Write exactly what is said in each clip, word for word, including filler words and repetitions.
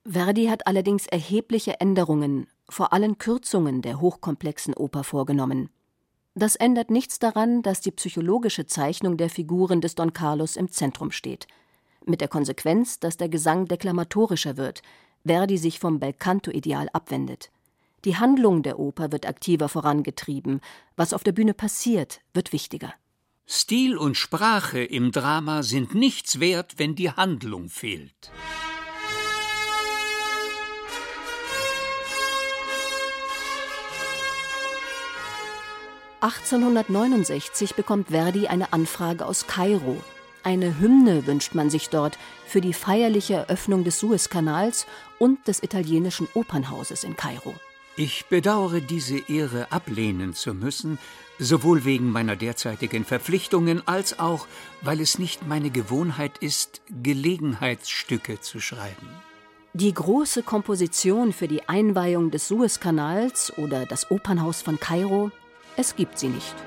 Verdi hat allerdings erhebliche Änderungen, vor allem Kürzungen der hochkomplexen Oper vorgenommen. Das ändert nichts daran, dass die psychologische Zeichnung der Figuren des Don Carlos im Zentrum steht. Mit der Konsequenz, dass der Gesang deklamatorischer wird, Verdi sich vom Belcanto-Ideal abwendet. Die Handlung der Oper wird aktiver vorangetrieben. Was auf der Bühne passiert, wird wichtiger. Stil und Sprache im Drama sind nichts wert, wenn die Handlung fehlt. achtzehnhundertneunundsechzig bekommt Verdi eine Anfrage aus Kairo. Eine Hymne wünscht man sich dort für die feierliche Eröffnung des Suezkanals und des italienischen Opernhauses in Kairo. Ich bedauere, diese Ehre ablehnen zu müssen, sowohl wegen meiner derzeitigen Verpflichtungen als auch, weil es nicht meine Gewohnheit ist, Gelegenheitsstücke zu schreiben. Die große Komposition für die Einweihung des Suezkanals oder das Opernhaus von Kairo, es gibt sie nicht.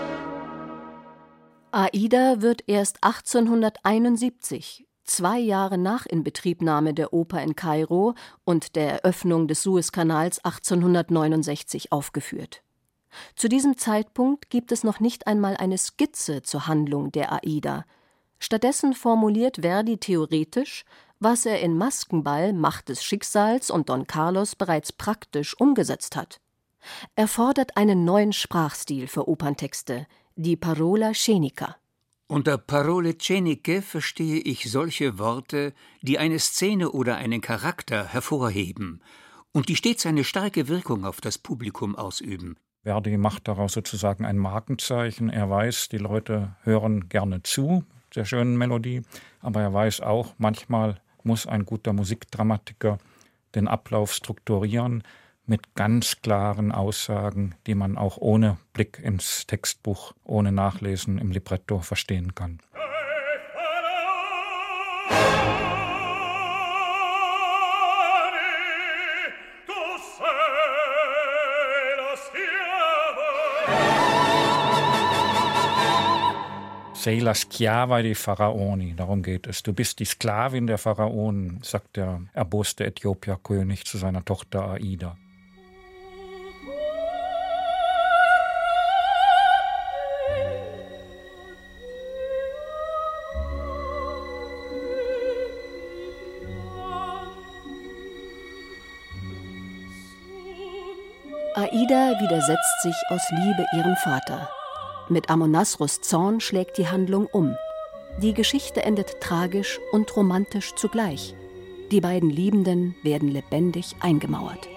Aida wird erst achtzehnhunderteinundsiebzig, zwei Jahre nach Inbetriebnahme der Oper in Kairo und der Eröffnung des Suezkanals achtzehnhundertneunundsechzig, aufgeführt. Zu diesem Zeitpunkt gibt es noch nicht einmal eine Skizze zur Handlung der Aida. Stattdessen formuliert Verdi theoretisch, was er in Maskenball, Macht des Schicksals und Don Carlos bereits praktisch umgesetzt hat. Er fordert einen neuen Sprachstil für Operntexte, die Parola scenica. Unter Parole sceniche verstehe ich solche Worte, die eine Szene oder einen Charakter hervorheben und die stets eine starke Wirkung auf das Publikum ausüben. Verdi macht daraus sozusagen ein Markenzeichen. Er weiß, die Leute hören gerne zu der schönen Melodie, aber er weiß auch, manchmal muss ein guter Musikdramatiker den Ablauf strukturieren mit ganz klaren Aussagen, die man auch ohne Blick ins Textbuch, ohne Nachlesen im Libretto verstehen kann. Sei la schiava dei Pharaoni, darum geht es. Du bist die Sklavin der Pharaonen, sagt der erboste Äthiopierkönig zu seiner Tochter Aida. Aida widersetzt sich aus Liebe ihrem Vater. Mit Amonasros Zorn schlägt die Handlung um. Die Geschichte endet tragisch und romantisch zugleich. Die beiden Liebenden werden lebendig eingemauert.